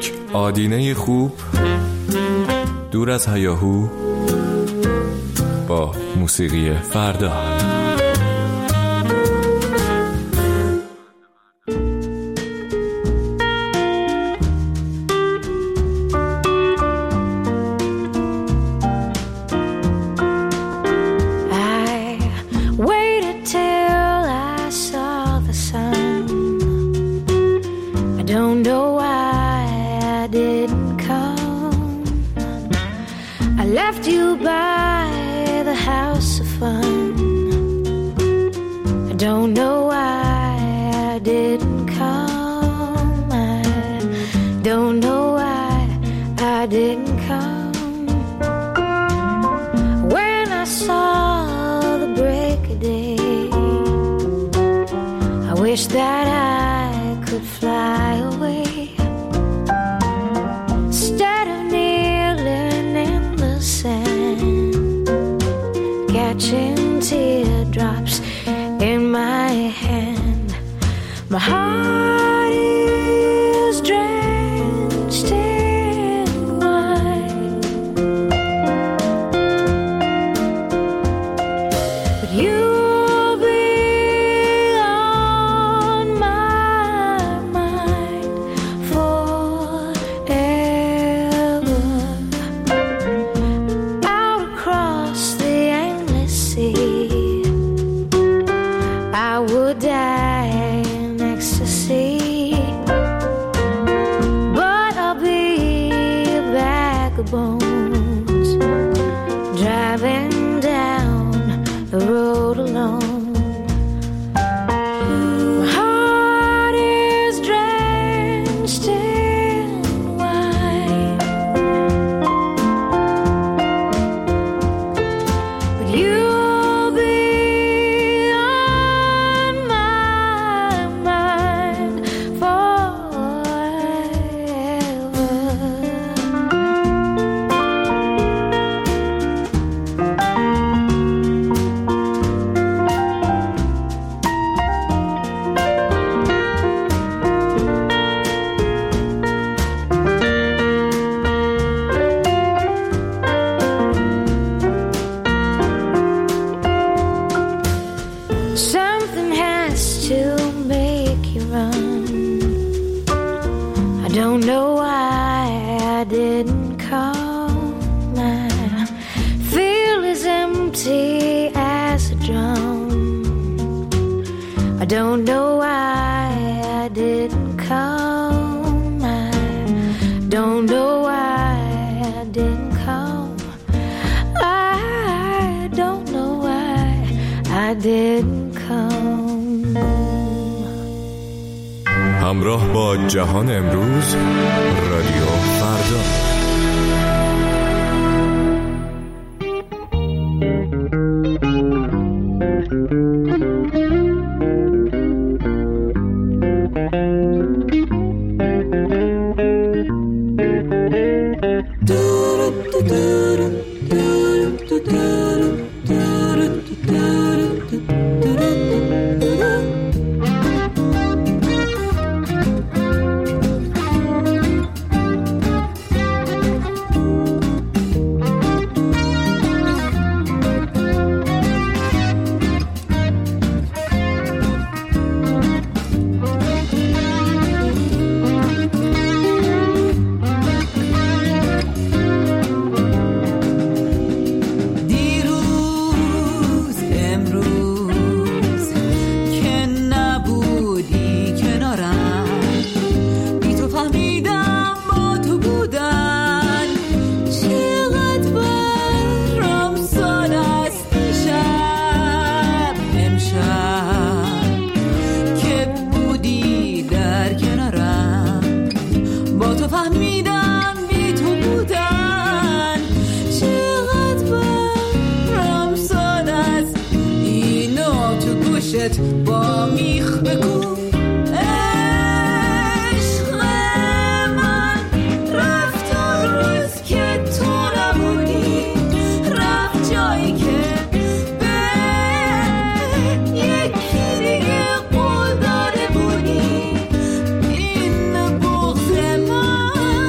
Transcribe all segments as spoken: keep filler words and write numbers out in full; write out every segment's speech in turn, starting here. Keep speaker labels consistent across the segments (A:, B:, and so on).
A: یک آدینه خوب دور از هیاهو با موسیقی فردا.
B: Left you by the house of fun. I don't know why I didn't come. I don't know why I didn't come. When I saw the break of day, I wish that I could fly away. Catching teardrops in my hand. My heart is drenched in wine, but you'll be on my mind forever. Out across the I would die in ecstasy, but I'll be a bag of bones driving down the road alone. My heart is drenched in wine, but you something has to make you run. I don't know why I didn't come. I feel as empty as a drum. I don't know why I didn't come. I don't know why I didn't come. I don't know why I didn't.
A: همراه با جهان امروز، رادیو فردا.
C: با میخ بگو عشق من رفت و روز که تو نبودی رفت جایی که به یکی دیگه قول داده بودی این بغض من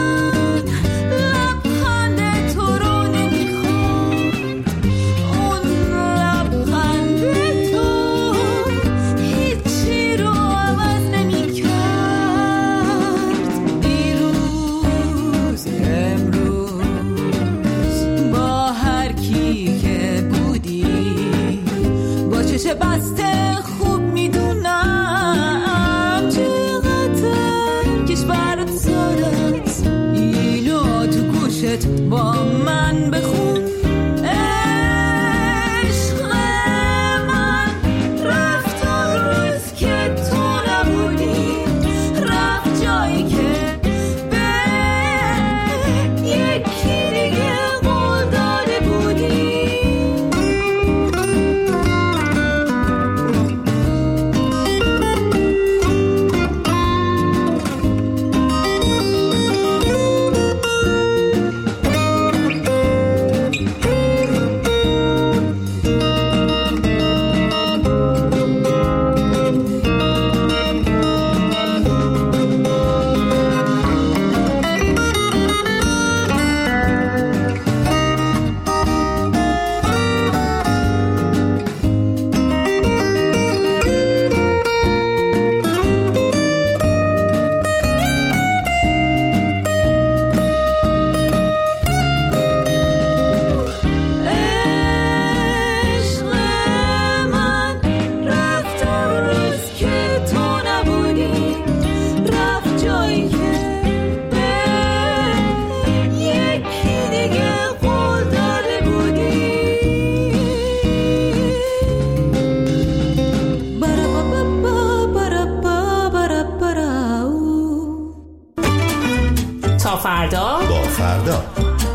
D: فردا
E: با فردا.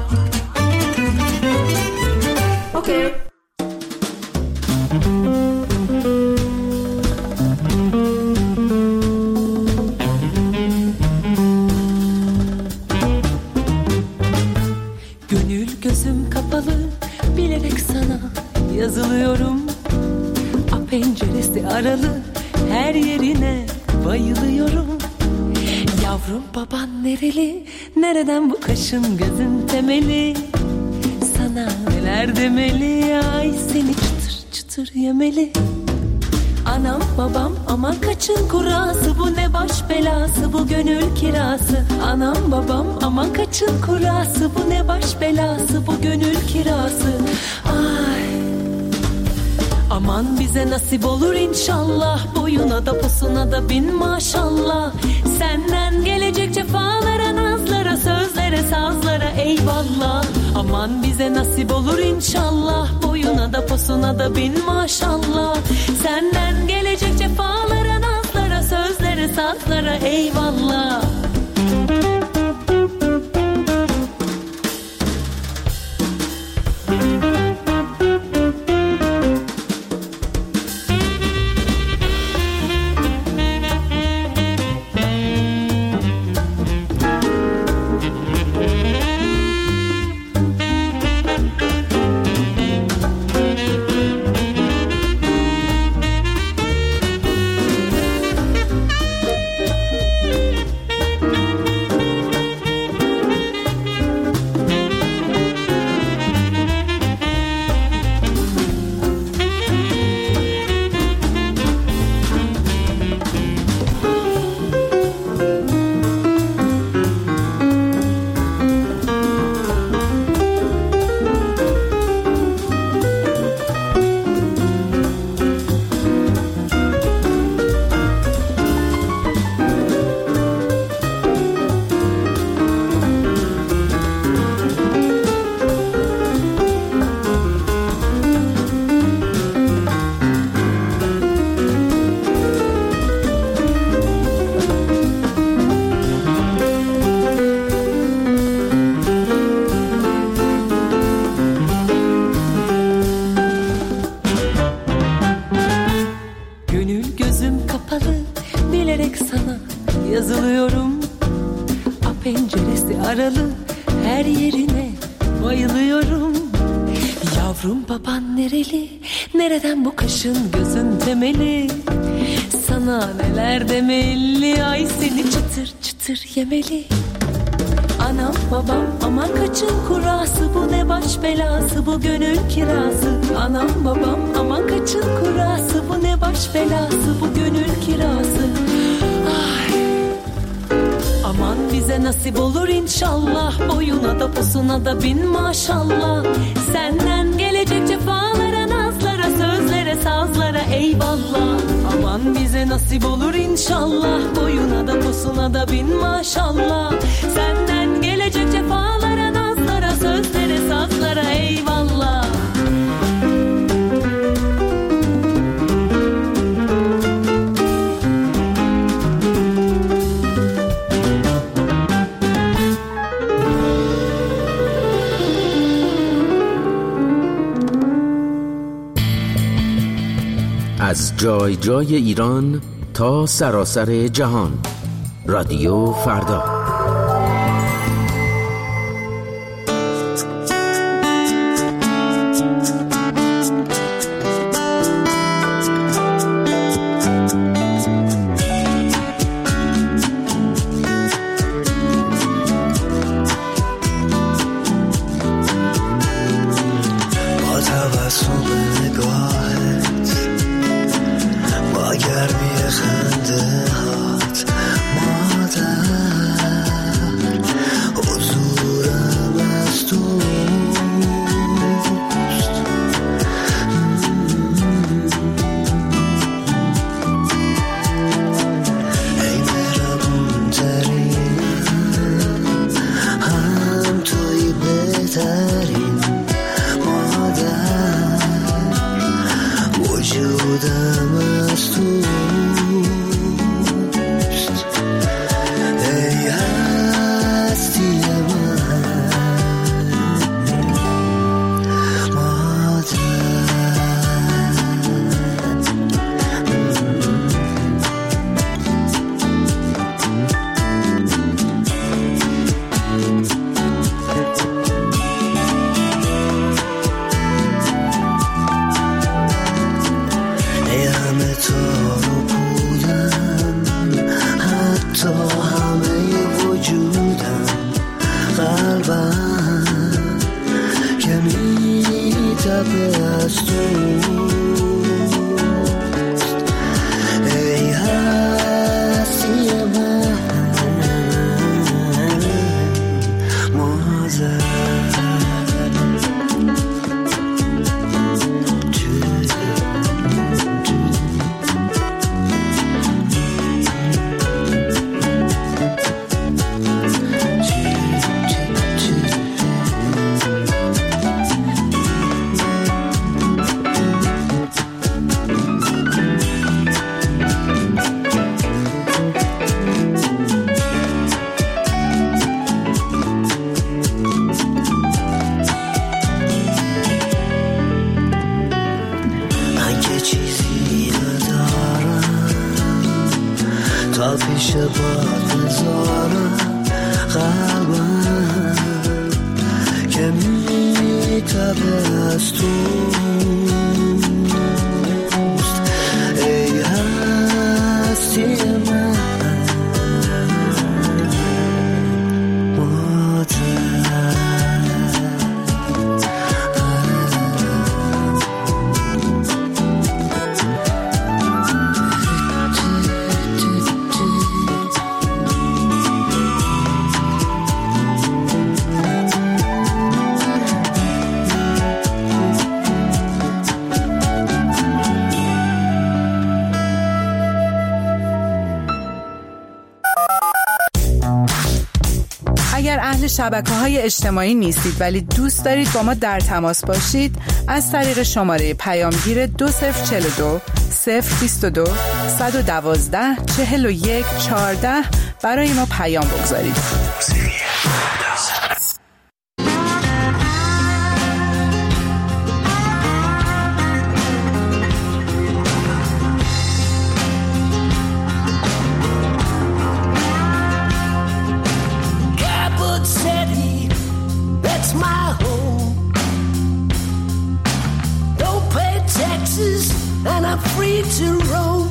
D: اوکی.
F: Gönül gözüm kapalı, bilerek sana yazılıyorum. A penceresi aralı, her yerine bayılıyorum. Yavrum baban nereli, nereden bu kaşın gözün temeli? Sana neler demeli, ay seni çıtır çıtır yemeli. Anam babam aman kaçın kurası, bu ne baş belası, bu gönül kirası. Anam babam aman kaçın kurası, bu ne baş belası, bu gönül kirası. Ay aman bize nasip olur inşallah, boyuna da posuna da bin maşallah. Senden gelecek cefalara, nazlara, sözlere, sazlara eyvallah. Aman bize nasip olur inşallah, boyuna da posuna da bin maşallah. Senden gelecek cefalara, nazlara, sözlere, sazlara eyvallah. Nereden bu kaşın gözün temeli? Sana neler demeli, ay seni çıtır çıtır yemeli. Anam babam aman kaçın kurası, bu ne baş belası, bu gönül kirası. Anam babam aman kaçın kurası, bu ne baş belası, bu gönül kirası. Ay aman bize nasip olur inşallah, boyuna da posuna da bin maşallah. Senden gelecek cefalara, nazlara, sözlere, sazlara eyvallah. Aman bize nasip olur inşallah, boyuna da posuna da bin maşallah. Senden gelecek cefalara, nazlara, sözlere, sazlara eyvallah.
G: از جای جای ایران تا سراسر جهان، رادیو فردا.
H: ای هستی
E: همیشه با تزارم قلبم که میتبه از توست ای هستی من
H: شبکه‌های اجتماعی نیستید ولی دوست دارید با ما در تماس باشید، از طریق شماره پیامگیر دو صفر چهل و دو صفر بیست و دو صد و دوازده چهل و یک چهارده برای ما پیام بگذارید.
E: And I'm free to roam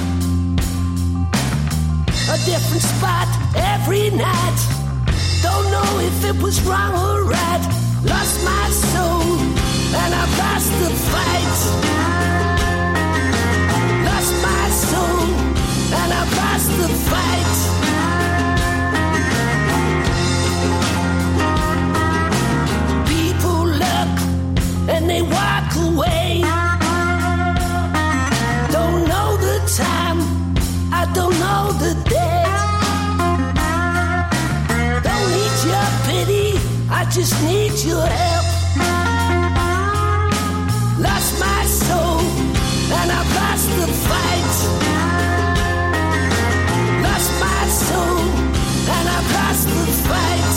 E: a different spot every night. Don't know if it was wrong or right. Lost my soul and I've lost the fight. Lost my soul and I've lost the fight. People look and they walk away. Time, I don't know the day. Don't need your pity, I just need your help. Lost my soul, and I've lost the fight. Lost my soul, and I've lost the fight.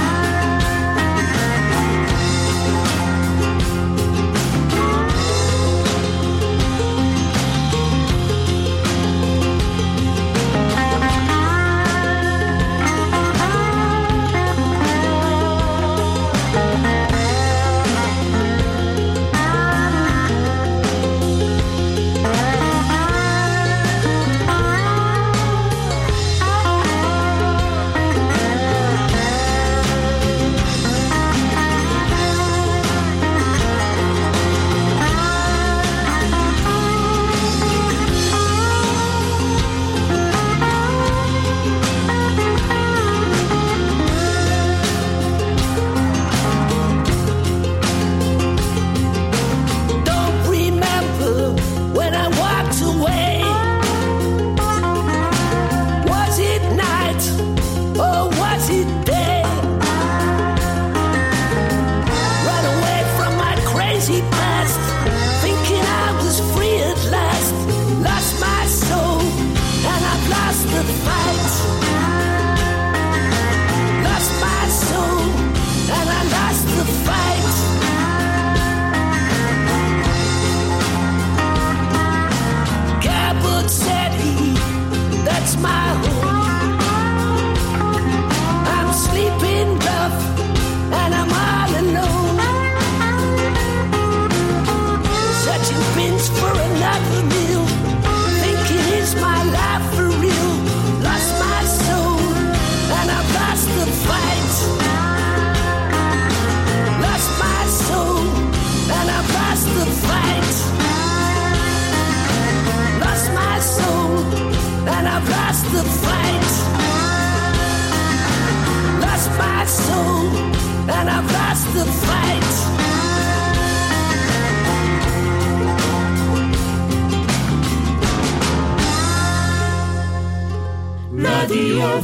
E: رادیو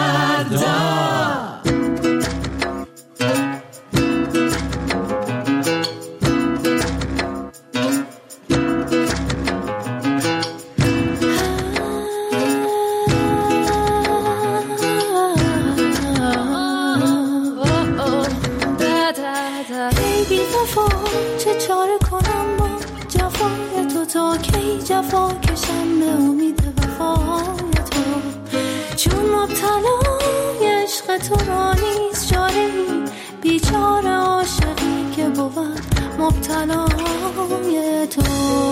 E: فردا.
B: چه چاره کنم با جفای تو تا کی جفا کشم به امید وفای تو
C: بود مبتلای تو.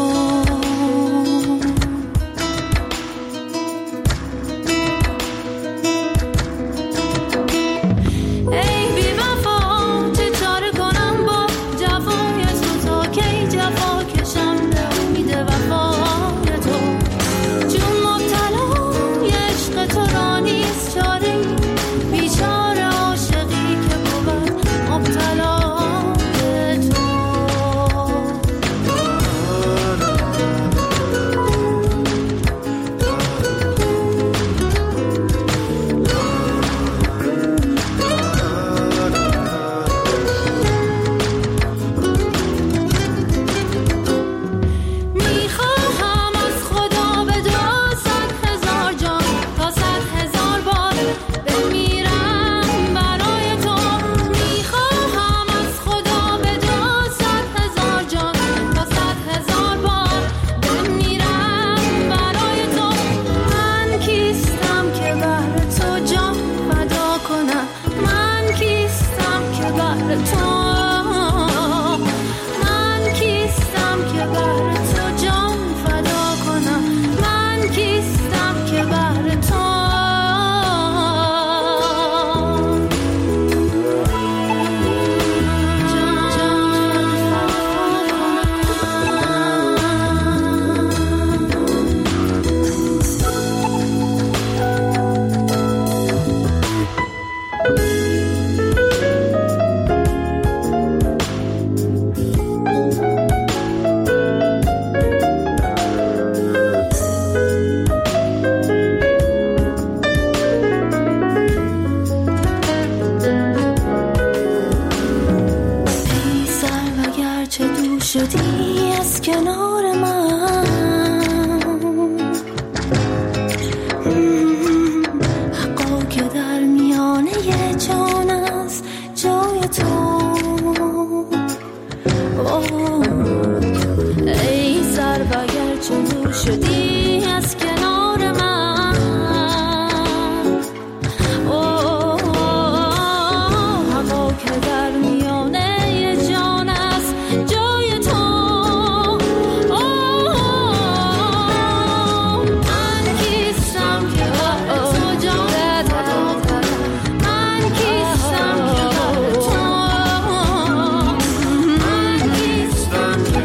C: شدی از کنار من، حقا که در میانه جان است جای تو. ای سر و گرچه دور شدی از کنار من، حقا که در میانه جان است جای تو. من کیستم که بر تو جان دادم، من کیستم که بر تو، من کیستم که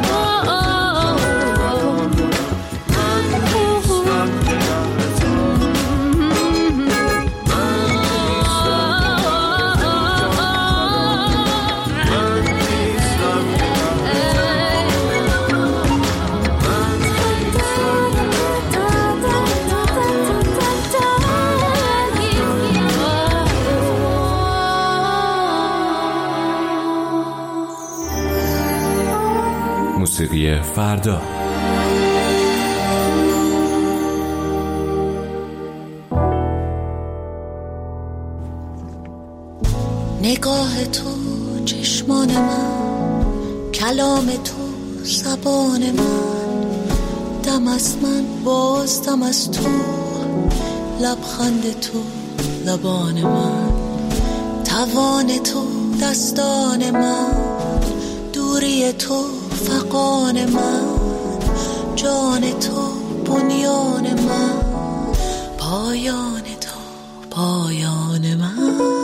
A: موسیقی فردا.
C: نگاه تو چشمان من، کلام تو زبان من، دم از من باز دم از تو، لبخند تو لبان من، توان تو دستان من، دوری تو فقان من، جان تو بنیان من، پایان تو پایان من.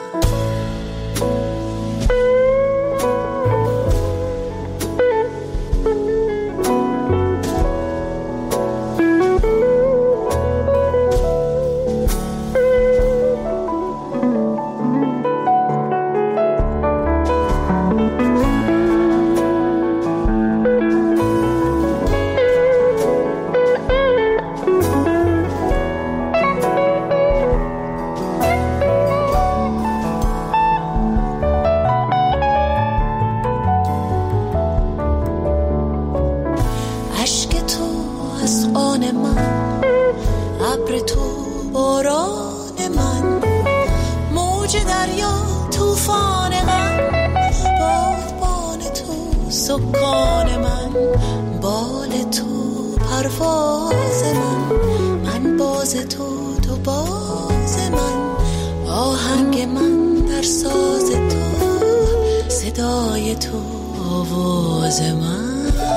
C: سکان من، بال تو پرواز من، من باز تو تو باز من، آهنگ من در ساز تو، صدای تو
F: آواز من.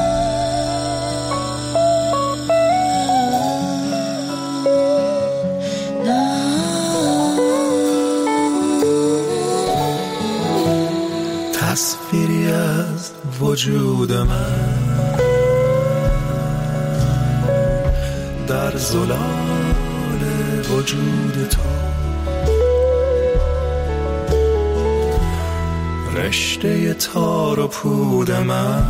I: تصویری از وجود من در زلال وجود تو، رشته تار و پود من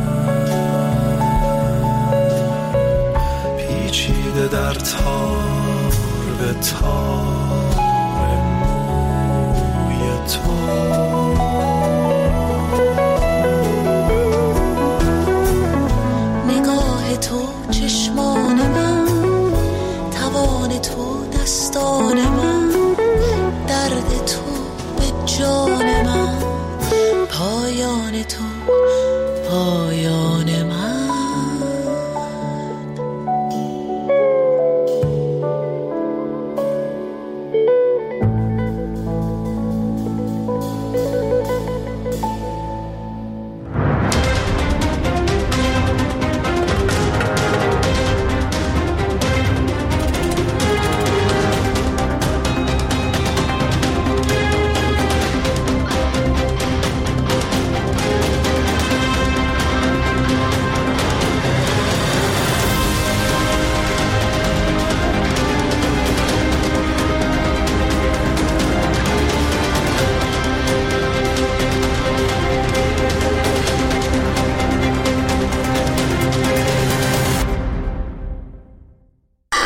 I: پیچیده در تار به تار موی تو.